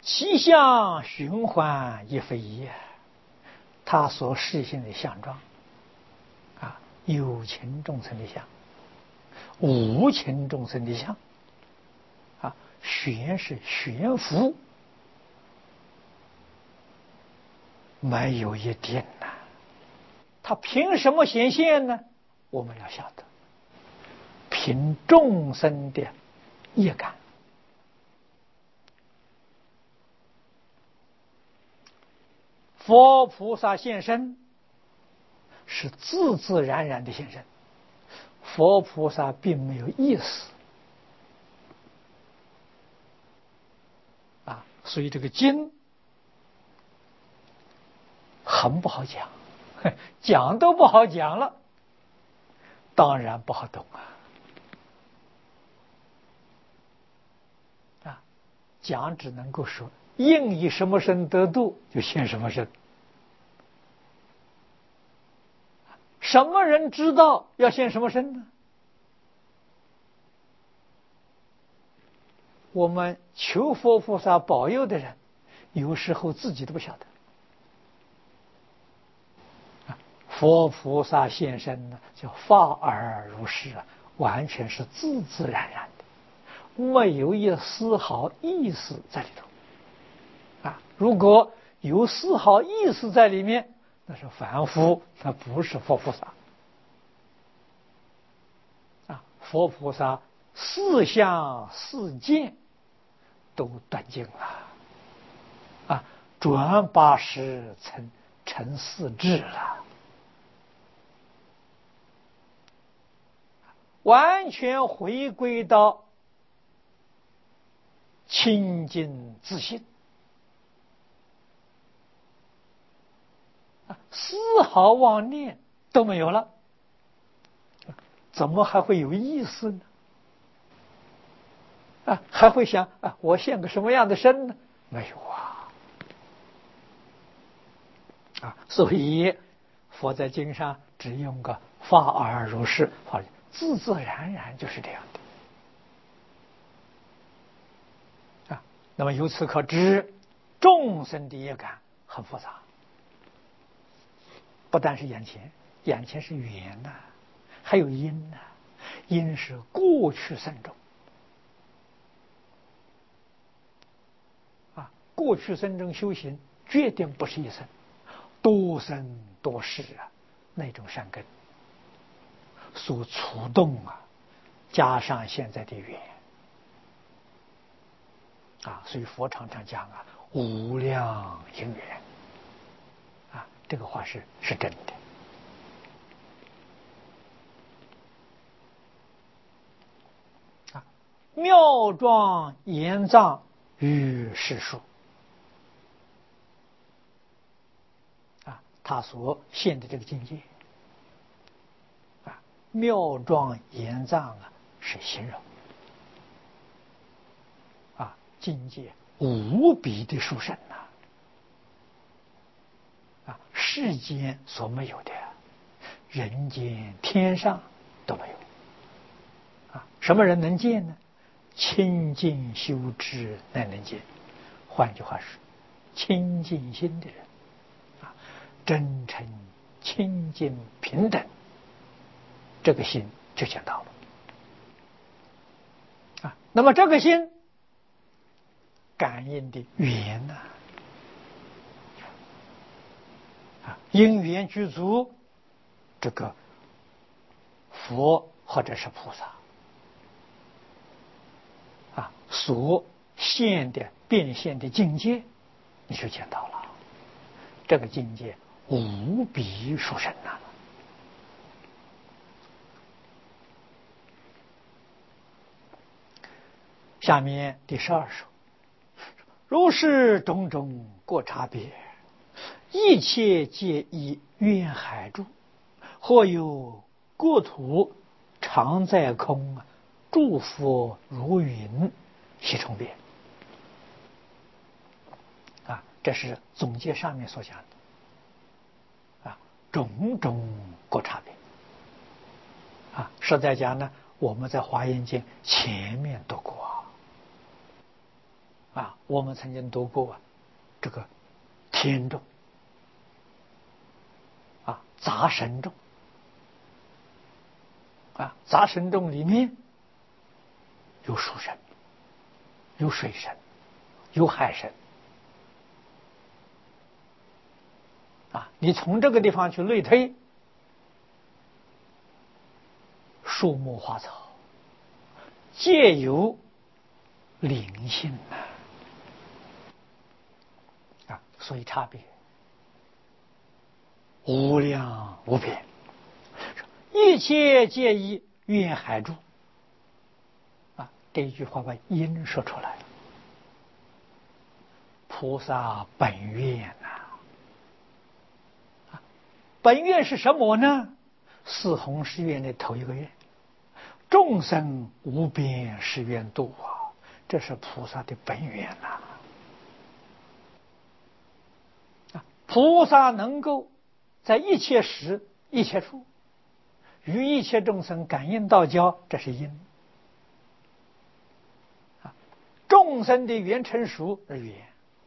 其相循环亦非一，他所示现的相状有情众生的相，无情众生的相悬是悬浮，没有一定他凭什么显现呢？我们要晓得，凭众生的业感。佛菩萨现身是自自然然的现身，佛菩萨并没有意思所以这个经很不好讲，讲都不好讲了，当然不好懂讲只能够说应以什么身得度，就现什么身。什么人知道要现什么身呢？我们求佛菩萨保佑的人，有时候自己都不晓得。佛菩萨现身呢，叫法尔如是完全是自自然然的，没有一丝毫意思在里头。如果有丝毫意思在里面，那是凡夫，那不是佛菩萨。佛菩萨四相四见都断尽了转80成4智了，完全回归到清净自信，丝毫妄念都没有了，怎么还会有意思呢？还会想我现个什么样的身呢？没有所以佛在经上只用个法尔如是，自自然然就是这样的那么由此可知，众生的业感很复杂，不但是眼前是缘还有因因是过去生中过去生中修行决定不是一生，多生多世那种善根所触动加上现在的缘所以佛常常讲无量因缘这个话是真的妙庄严藏于世数他所现的这个境界妙庄严藏是形容境界无比的殊胜世间所没有的，人间天上都没有什么人能见呢？清净修知乃能见。换句话说，清净心的人真诚清净平等，这个心就见到了那么这个心感应的缘因缘具足，这个佛或者是菩萨所现的变现的境界，你就见到了，这个境界无比殊胜下面第12首，如是种种各差别，一切皆以愿海住，或有国土常在空，诸佛如云，悉充遍这是总结上面所讲的种种各差别实在讲呢，我们在华严经前面读过我们曾经读过这个天众杂神众杂神众里面有树神，有水神，有海神你从这个地方去类推，树木花草皆有灵性所以差别无量无边，一切皆以愿海住这一句话把因说出来了。菩萨本愿本愿是什么呢？四弘誓愿的头一个愿，众生无边誓愿度这是菩萨的本愿菩萨能够在一切时一切处与一切众生感应道交，这是因众生的缘成熟而缘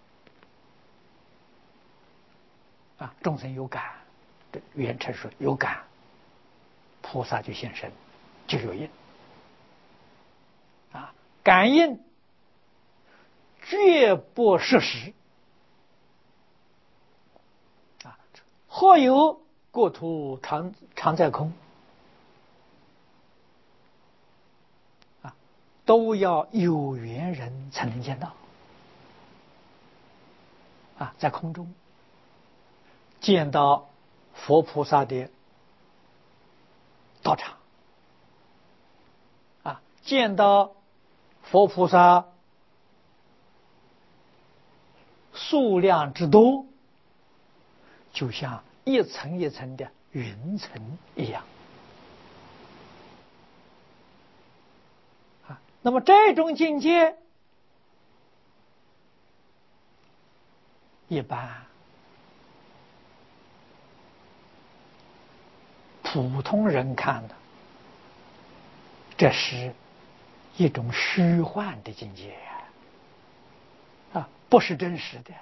众生有感，缘成熟有感，菩萨就现身，就有因感应绝不摄食或有国土常在空都要有缘人才能见到在空中见到佛菩萨的道场见到佛菩萨数量之多，就像一层一层的云层一样那么这种境界一般普通人看的，这是一种虚幻的境界不是真实的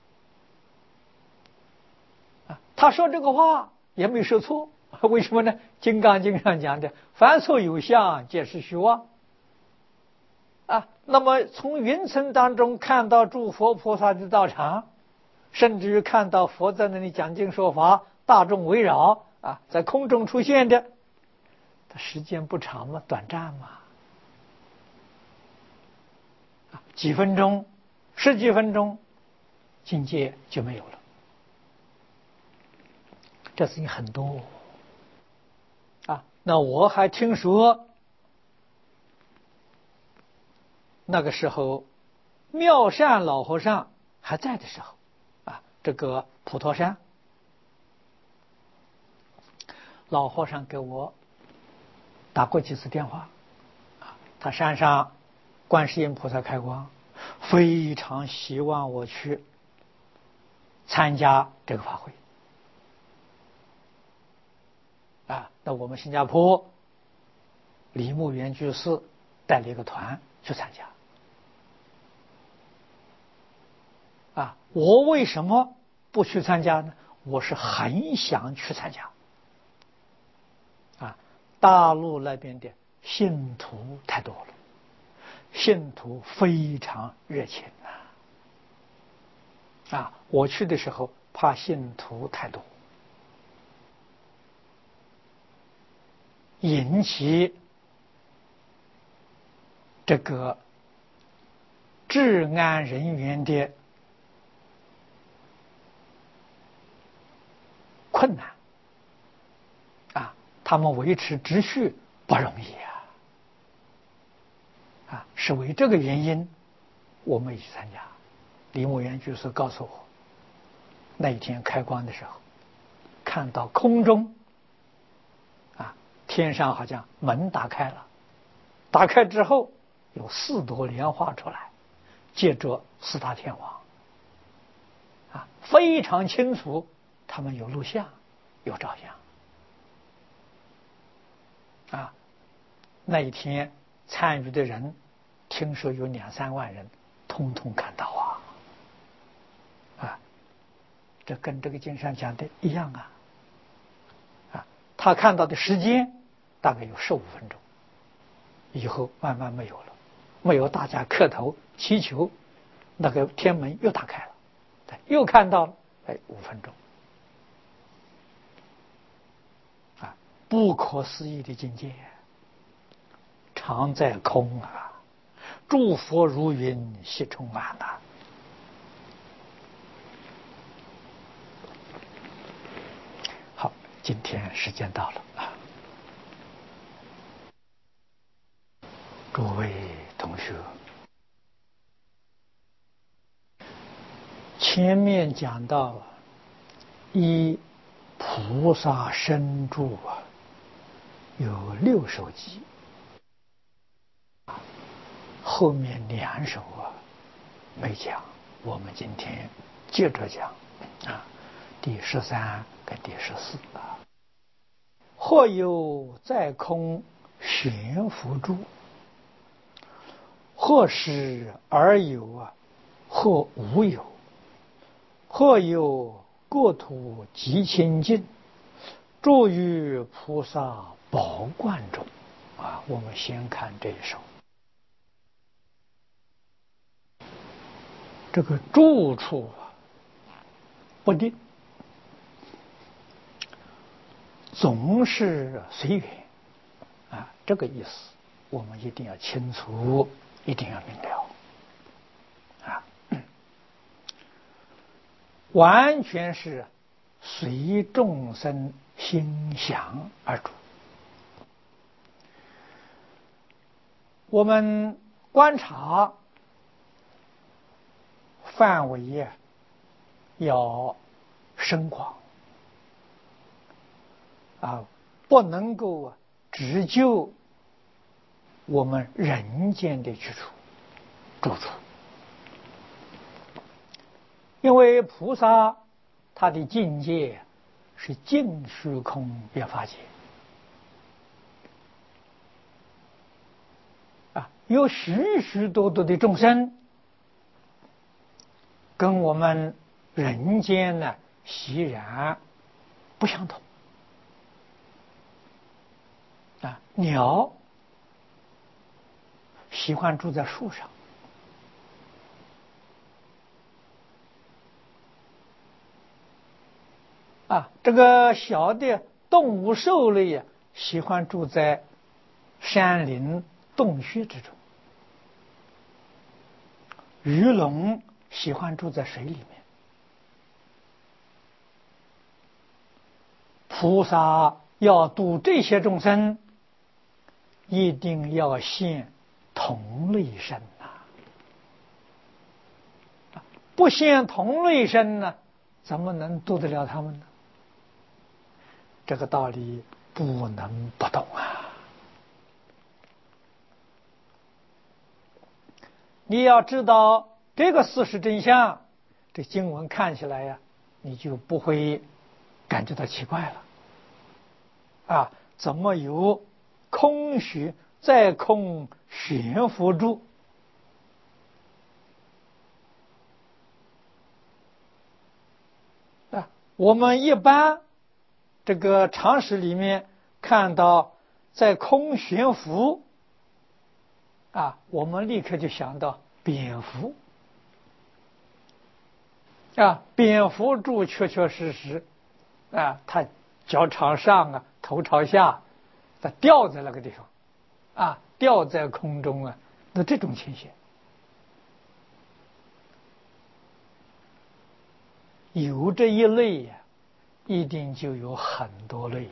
他说这个话也没说错，为什么呢？金刚经上讲的凡所有相皆是虚妄那么从云层当中看到诸佛菩萨的道场，甚至于看到佛在那里讲经说法，大众围绕在空中出现的，它时间不长嘛，短暂嘛几分钟十几分钟境界就没有了，这事情很多那我还听说那个时候妙善老和尚还在的时候这个普陀山老和尚给我打过几次电话他山上观世音菩萨开光，非常希望我去参加这个法会那我们新加坡李牧原居士带了一个团去参加我为什么不去参加呢？我是很想去参加大陆那边的信徒太多了，信徒非常热情我去的时候怕信徒太多引起这个治安人员的困难他们维持秩序不容易是为这个原因我没去参加。李牧原居士告诉我，那一天开光的时候看到空中天上好像门打开了，打开之后有4朵莲花出来，接着4大天王非常清楚，他们有录像有照相那一天参与的人听说有2-3万人， 通通看到啊！这跟这个经上讲的一样啊！他看到的时间大概有15分钟，以后慢慢没有了，没有大家磕头祈求，那个天门又打开了，又看到了5分钟啊！不可思议的境界，常在空啊！诸佛如云悉充满呐！好，今天时间到了啊！诸位同学，前面讲到依菩萨身住有6首偈，后面2首没讲，我们今天接着讲啊，第13跟第14啊。或有在空悬浮住，或实而有或无有，或有国土极清净，住于菩萨宝冠中啊。我们先看这一首，这个住处不定，总是随缘啊，这个意思我们一定要清楚，一定要明了啊。完全是随众生心想而住。我们观察范围要深广啊，不能够只就我们人间的去处住处，因为菩萨他的境界是尽虚空遍法界啊，有许许多多的众生跟我们人间呢习然不相同啊。鸟喜欢住在树上啊，这个小的动物兽类喜欢住在山林洞穴之中，鱼龙喜欢住在水里面。菩萨要度这些众生，一定要现同类身不现同类身呢，怎么能度得了他们呢？这个道理不能不懂啊！你要知道这个事实真相，这经文看起来你就不会感觉到奇怪了啊！怎么有空虚在空悬浮住啊？我们一般这个常识里面看到在空悬浮啊，我们立刻就想到蝙蝠啊，蝙蝠住确确实实啊，它脚朝上头朝下，它吊在那个地方啊，吊在空中那这种情形有这一类一定就有很多类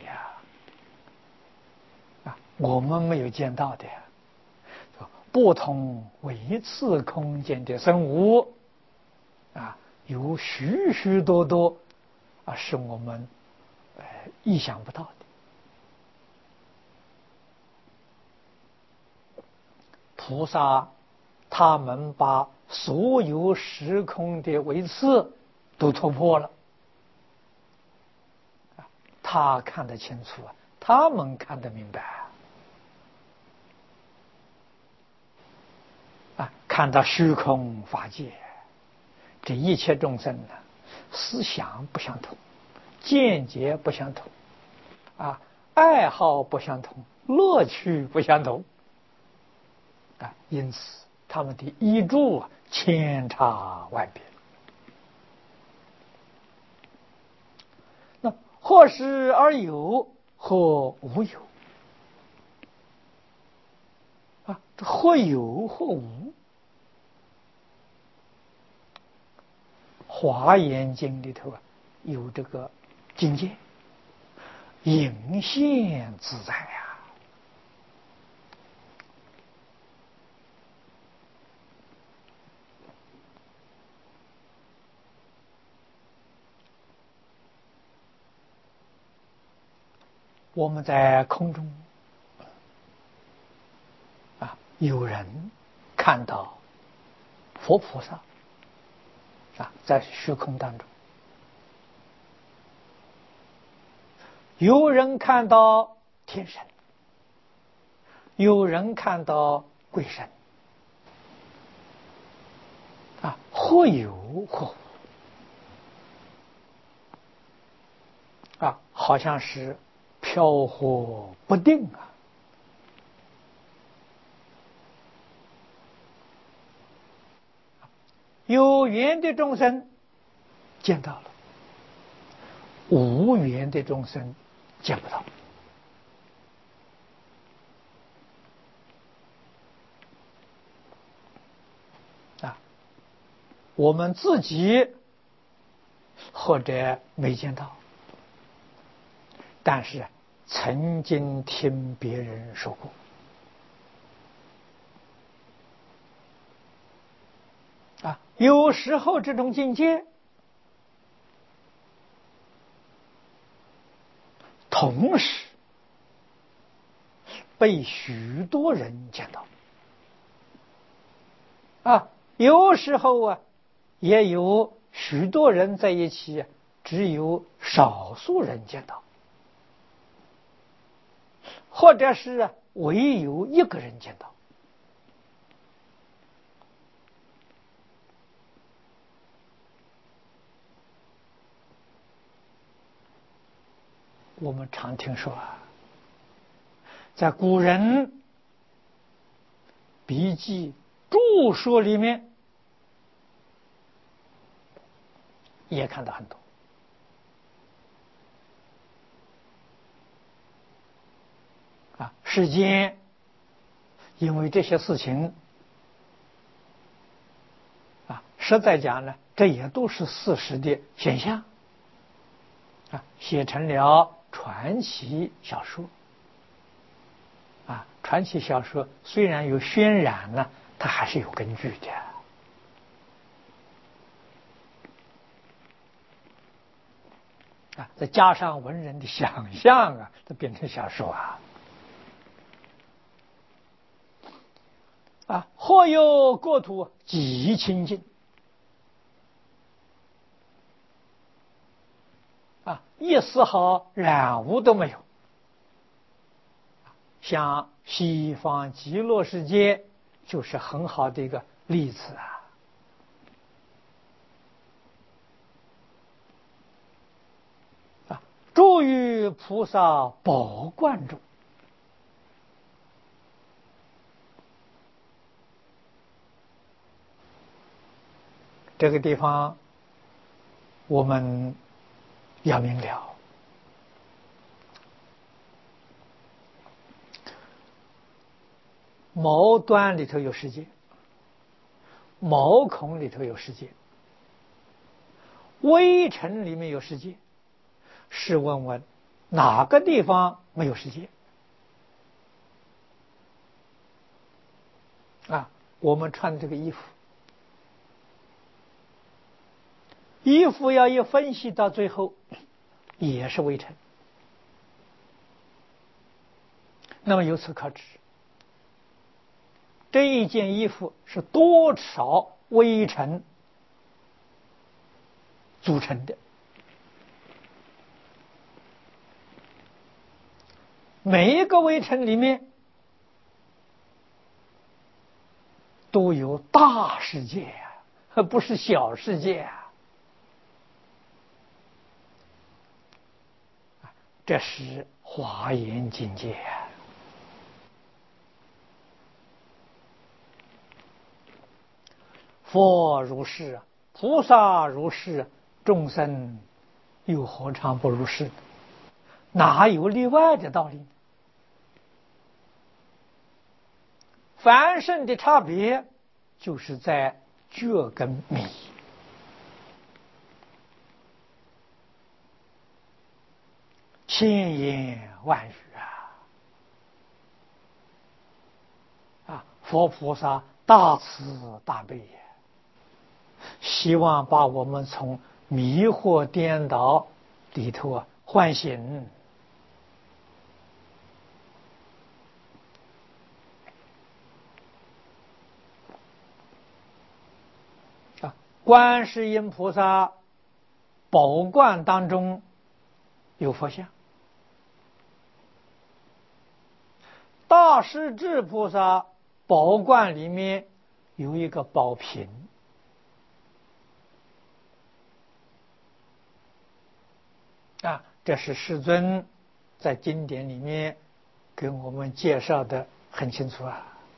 我们没有见到的不同维次空间的生物有许许多多是我们意想不到的。菩萨他们把所有时空的维次都突破了，他看得清楚他们看得明白看到虚空法界，这一切众生呢，思想不相同，见解不相同，爱好不相同，乐趣不相同，因此他们的依著千差万别。那或是而有，或无有，这或有或无。华严经里头有这个境界，隐现自在呀。我们在空中有人看到佛菩萨在虚空当中，有人看到天神，有人看到鬼神，或有或无，好像是飘忽不定有缘的众生见到了，无缘的众生见不到。我们自己或者没见到，但是曾经听别人说过。有时候这种境界同时被许多人见到，有时候也有许多人在一起，只有少数人见到，或者是唯有一个人见到。我们常听说在古人笔记著述里面也看到很多世间因为这些事情实在讲呢，这也都是事实的现象写成了传奇小说传奇小说虽然有渲染呢，它还是有根据的再加上文人的想象这变成小说或有国土极清净一丝毫染污都没有，像西方极乐世界就是很好的一个例子住于菩萨宝冠中，这个地方我们要明了，毛端里头有世界，毛孔里头有世界，微尘里面有世界，试问问哪个地方没有世界我们穿这个衣服，衣服要一分析到最后也是微尘。那么由此可知，这一件衣服是多少微尘组成的？每一个微尘里面都有大世界啊，不是小世界啊。这是华严境界啊。佛如是，菩萨如是，众生又何尝不如是？哪有例外的道理？凡圣的差别就是在觉跟迷。千言万语佛菩萨大慈大悲也，希望把我们从迷惑颠倒里头唤醒。观世音菩萨宝冠当中有佛像，大势至菩萨宝冠里面有一个宝瓶这是世尊在经典里面给我们介绍的很清楚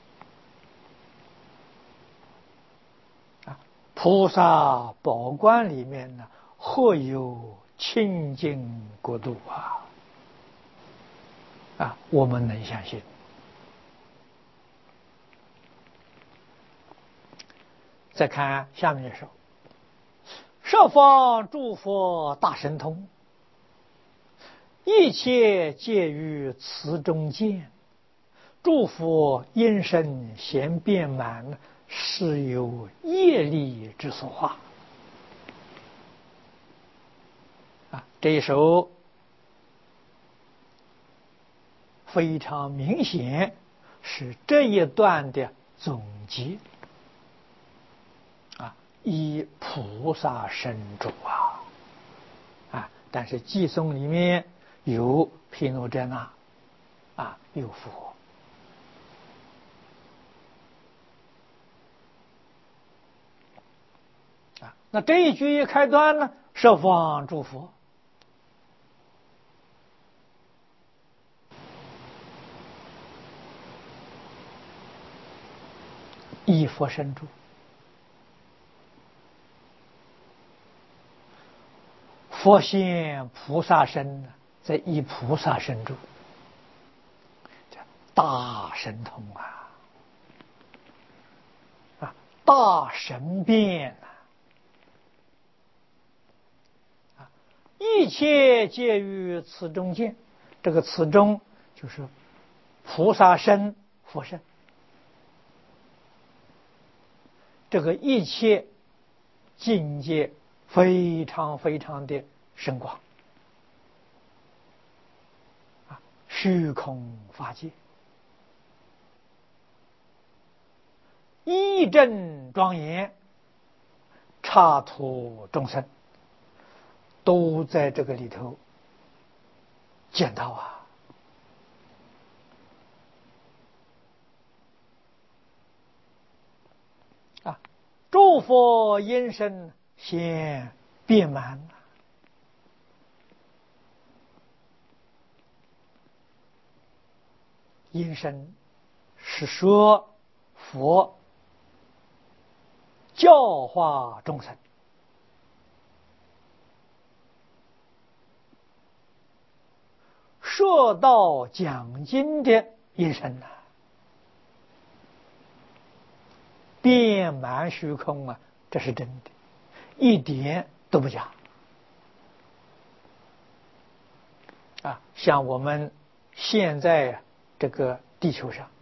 菩萨宝冠里面呢，或有清净国度我们能相信。再看下面说，十方诸佛大神通，一切皆于此中见，诸佛因身咸遍满，是有业力之所化。这一首非常明显是这一段的总结以菩萨身主但是偈颂里面有毗卢遮那有佛那这一句一开端呢，十方诸佛以佛身住，佛现菩萨身在以菩萨身住，大神通大神变一切皆于此中见。这个此中就是菩萨身佛身，这个一切境界非常非常的深广虚空法界，义正庄严，刹土众生都在这个里头见到诸佛因身先遍满因身是说佛教化众生，说道讲经的因身遍满虚空这是真的，一点都不假像我们现在这个地球上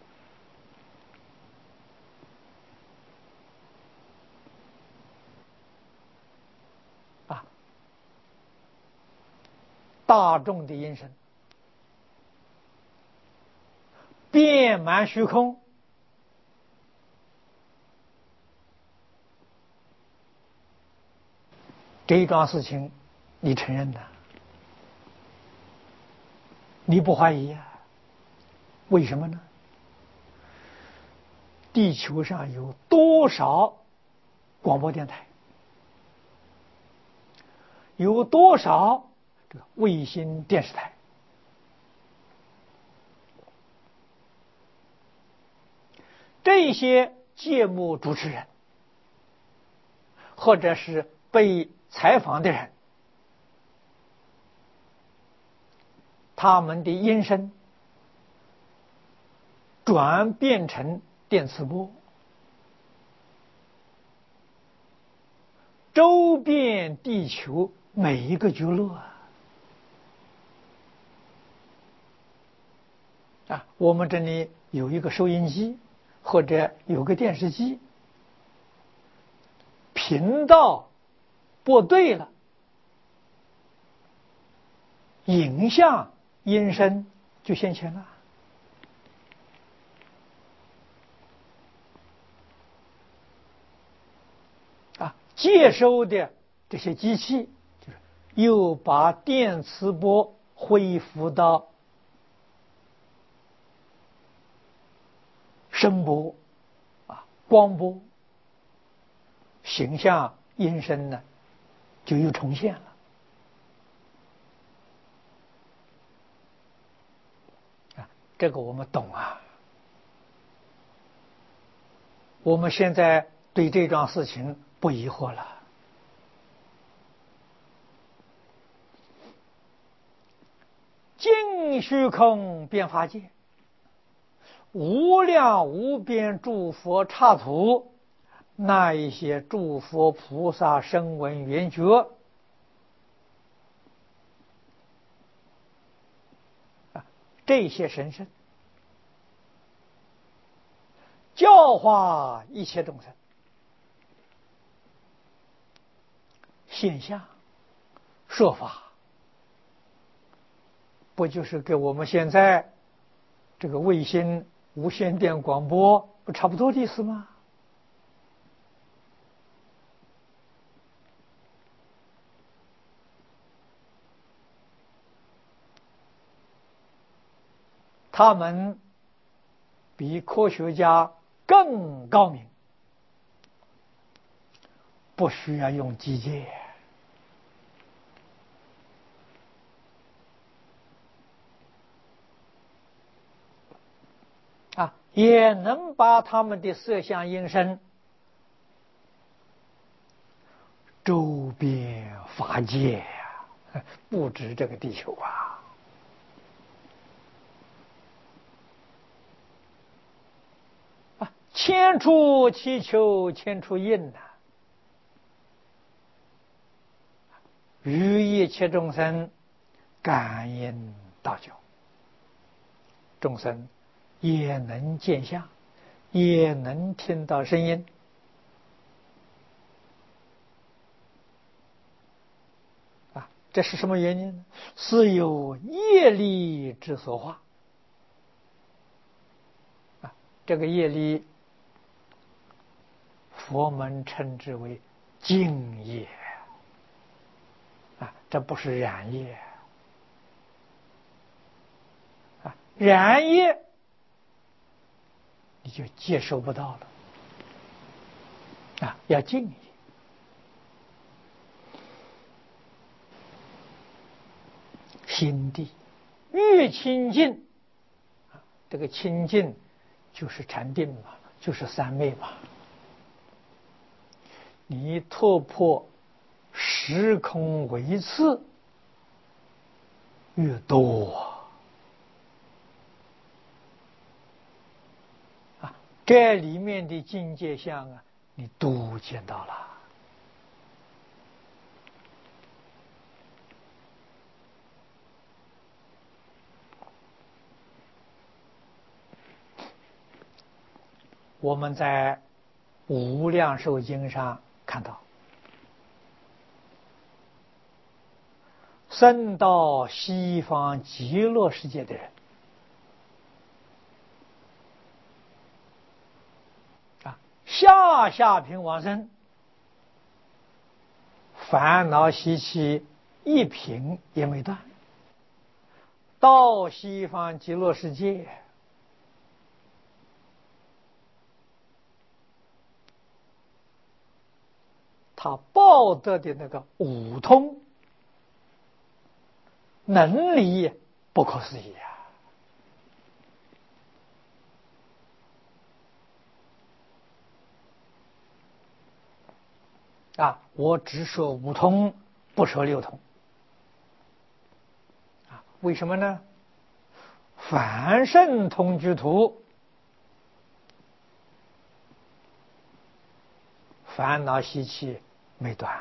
大众的因身遍满虚空，这一桩事情你承认的，你不怀疑为什么呢？ 地球上有多少广播电台，有多少这个卫星电视台。这些节目主持人或者是被采访的人，他们的音声转变成电磁波，周遍地球每一个角落啊！我们这里有一个收音机，或者有个电视机，频道播对了，影像音声就现前了。接收的这些机器，就是又把电磁波恢复到声波、光波，形象、音声呢，就又重现了。这个我们懂啊。我们现在对这桩事情不疑惑了。尽虚空遍法界，无量无边诸佛刹土，那一些诸佛菩萨声闻缘觉这些神圣教化一切众生，现象说法，不就是跟我们现在这个卫星无线电广播不差不多的意思吗？他们比科学家更高明，不需要用机械也能把他们的色相音声周边法界不止这个地球千处祈求千处应于一切众生感应道交，众生也能见相，也能听到声音这是什么原因呢？是有业力之所化这个业力佛门称之为净业这不是染业染业你就接受不到了要净业。心地越清净这个清净就是禅定嘛，就是三昧嘛。你突破时空维次越多这里面的境界相你都见到了。我们在无量寿经上看到，生到西方极乐世界的人下品往生，烦恼习气一品也没断，到西方极乐世界他报得的那个五通能力不可思议我只说五通，不说六通为什么呢？凡圣同居土，烦恼习气没断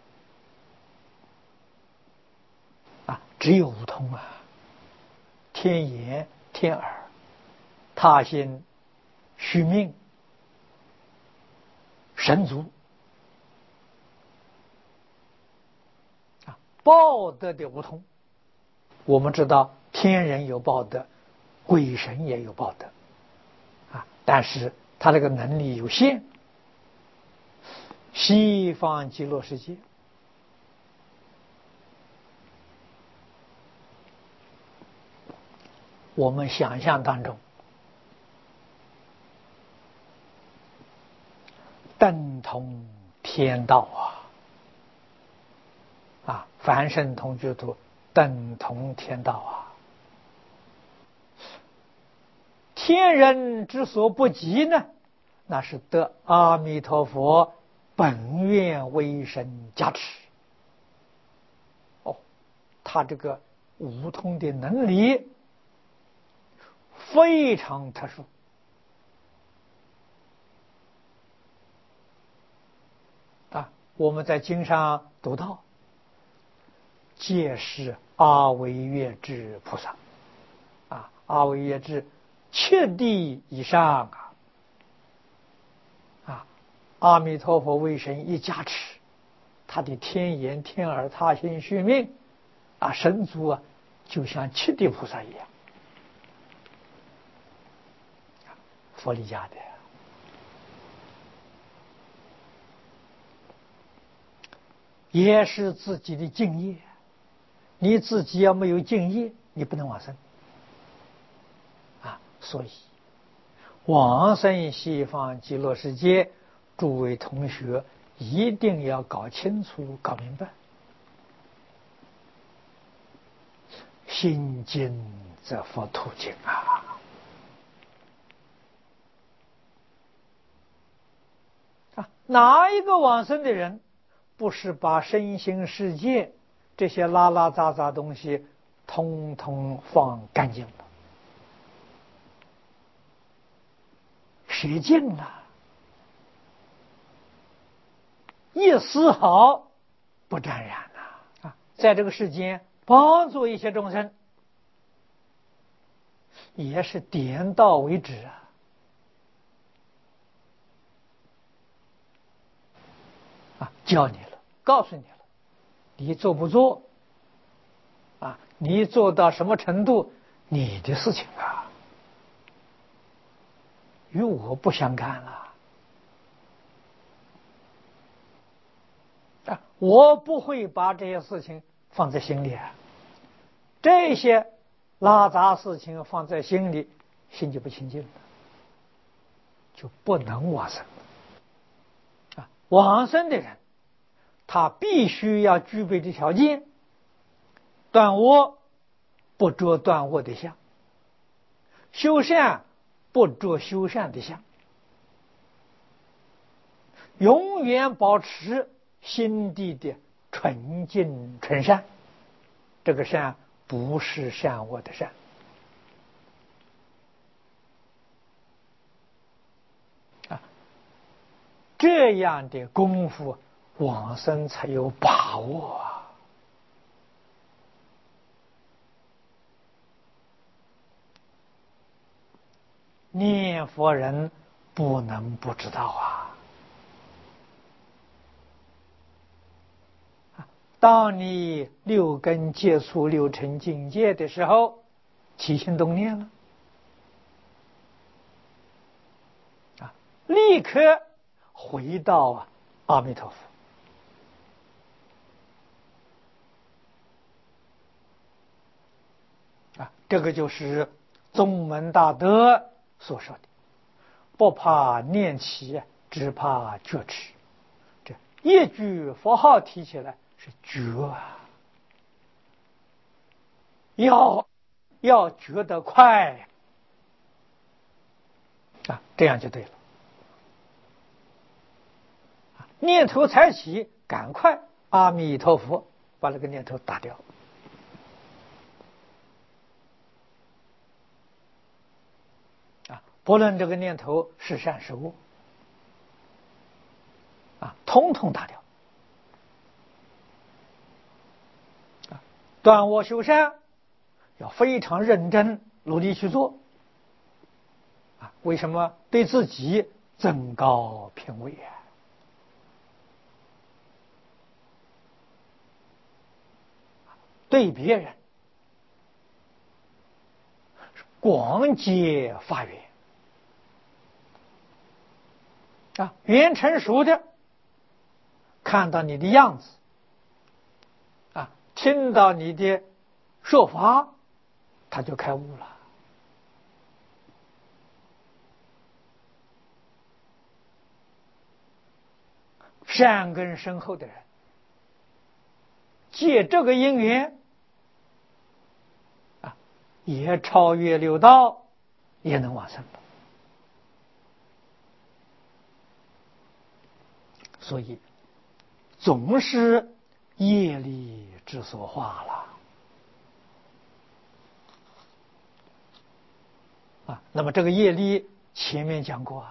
只有五通天眼、天耳、他心、虚命、神足报德的五通。我们知道天人有报德，鬼神也有报德但是他这个能力有限。西方极乐世界我们想象当中等同天道凡圣同居土等同天道天人之所不及呢，那是得阿弥陀佛本愿威神加持他这个五通的能力非常特殊我们在经上读到，皆是阿惟越致菩萨阿惟越致7地以上阿弥陀佛威神一加持，他的天眼、天耳、他心、虚命神足就像7地菩萨一样，佛理家的也是自己的敬业。你自己要没有敬业，你不能往生所以往生西方极乐世界，诸位同学一定要搞清楚、搞明白。心经则佛途径哪一个往生的人不是把身心世界这些拉拉杂杂东西通通放干净了？谁净了？一丝毫不沾染在这个世间帮助一些众生，也是点到为止教你了，告诉你了，你做不做你做到什么程度，你的事情与我不相干了我不会把这些事情放在心里这些拉杂事情放在心里，心就不清净了，就不能往生往生的人他必须要具备的条件：断我不着断我的相，修善不着修善的相，永远保持心地的纯净纯善。这个善不是善恶的善这样的功夫往生才有把握念佛人不能不知道当你六根接触六尘境界的时候，起心动念了立刻回到阿弥陀佛这个就是宗门大德所说的不怕念起，只怕觉迟。这一句佛号提起来是觉啊，要觉得快啊，这样就对了。念头才起，赶快阿弥陀佛，把那个念头打掉。不论这个念头是善是恶，通通打掉。断恶修善要非常认真努力去做。为什么？对自己增高品位啊！对别人广结法缘缘成熟的看到你的样子听到你的说法，他就开悟了。善根深厚的人，借这个因缘也超越六道，也能往生的。所以总是业力之所化了那么这个业力前面讲过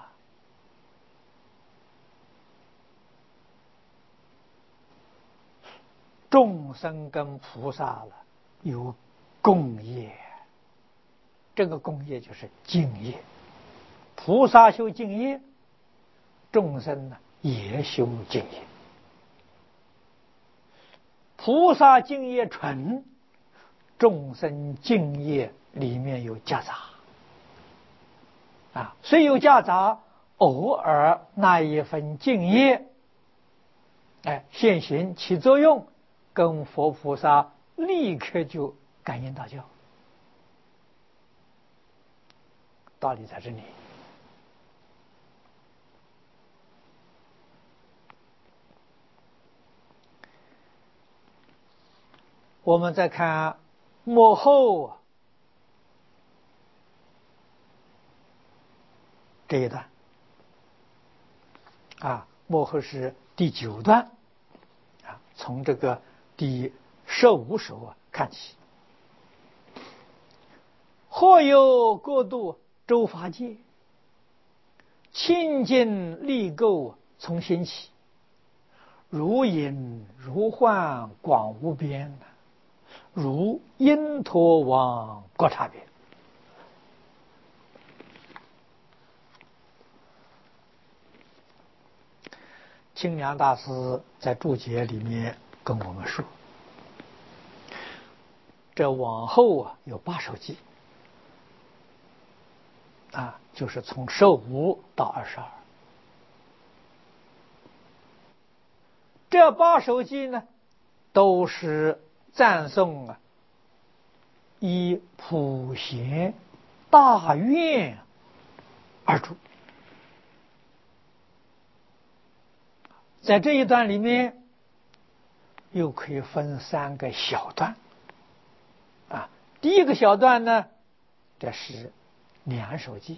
众生跟菩萨了有共业，这个共业就是净业。菩萨修净业，众生呢也修净业。菩萨净业纯，众生净业里面有夹杂虽有夹杂，偶尔那一份净业现行起作用，跟佛菩萨立刻就感应到教。道理在这里。我们再看末后这一段末后是第9段从这个第15首看起。或有过度周法界，清净力垢从心起，如影如幻广无边，如因陀王国差别。清凉大师在注解里面跟我们说，这往后有8首偈就是从15到22。这8首偈呢，都是赞颂以普贤大愿而著。在这一段里面，又可以分3个小段第一个小段呢，这是2首偈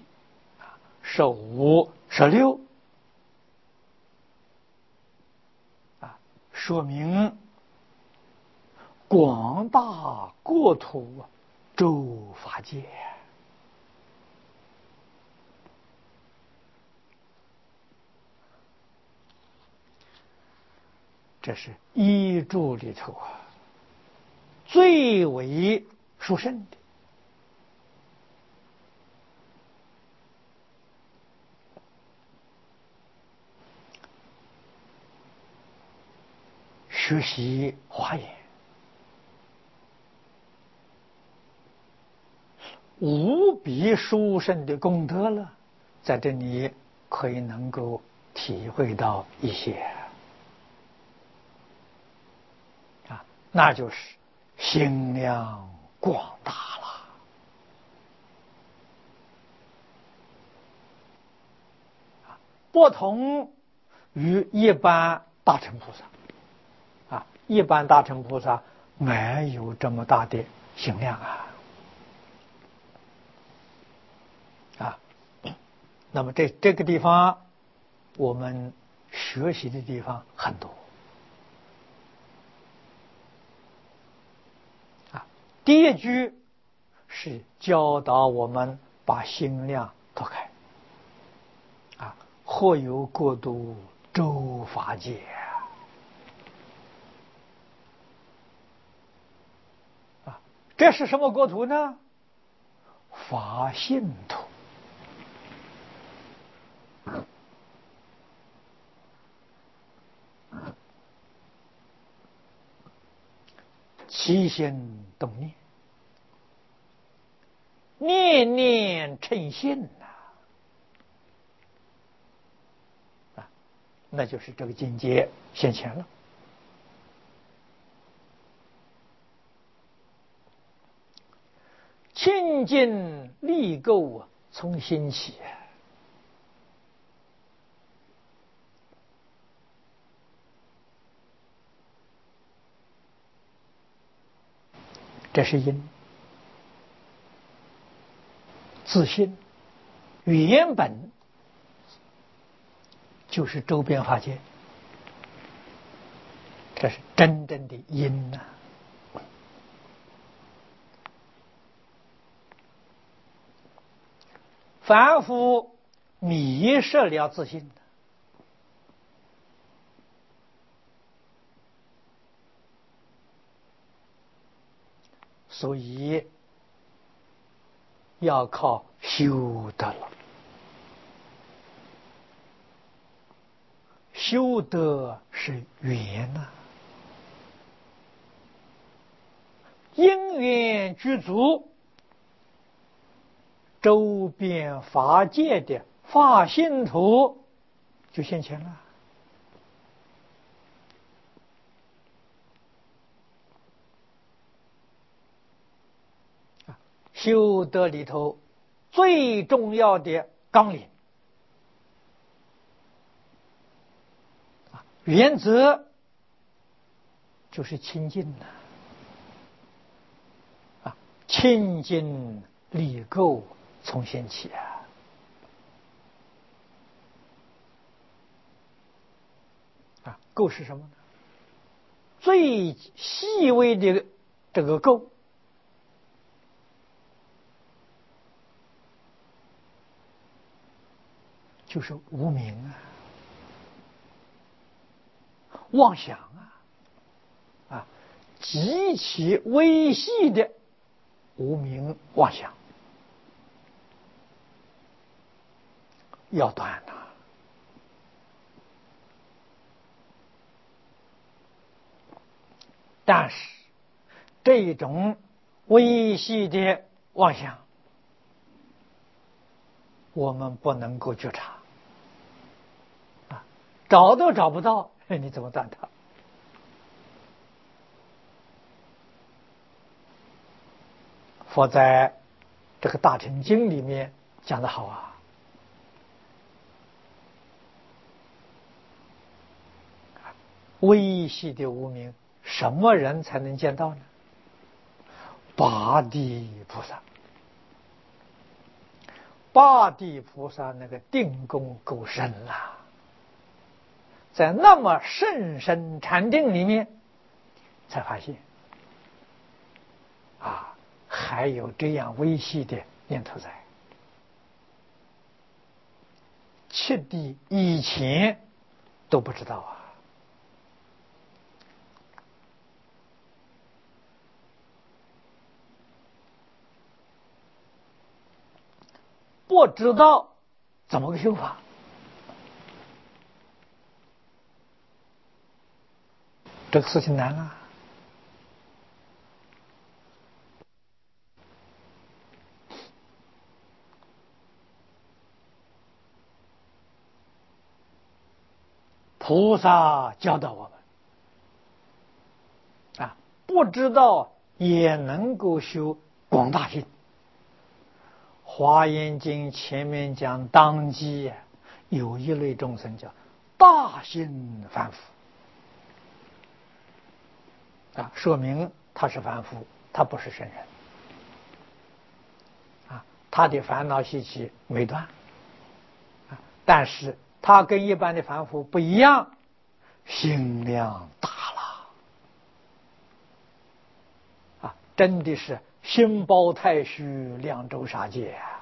15、16说明广大国土周法界这是一注里头最为殊胜的。学习华严无比殊胜的功德了，在这里可以能够体会到一些那就是心量广大了不同于一般大乘菩萨啊，一般大乘菩萨没有这么大的心量啊。那么这个地方，我们学习的地方很多啊。第一句是教导我们把心量拓开啊，或有过度周法界啊，这是什么国土呢？法性土。起心动念，念念称心啊，那就是这个境界现前了。清净力垢从心起，这是因。自信原本就是周边法界，这是真正的因呐。凡夫迷失了自信，所以要靠修德了。修德是缘呐，因缘具足，周边法界的法性土就现前了。修德里头最重要的纲领原则就是清净清净力垢从心起垢是什么呢？最细微的这个垢，就是无明妄想极其微细的无明妄想，要断但是这种微细的妄想，我们不能够觉察找都找不到，你怎么断它？佛在这个大乘经里面讲得好微细的无明，什么人才能见到呢？八地菩萨，八地菩萨那个定功够深了，在那么甚深禅定里面，才发现还有这样微细的念头在。七地以前都不知道不知道怎么个修法，这个事情难菩萨教导我们不知道也能够修广大心。华严经前面讲当机有一类众生叫大心凡夫说明他是凡夫，他不是圣人。他的烦恼习气没断，但是他跟一般的凡夫不一样，心量大了，真的是心包太虚，量周杀戒。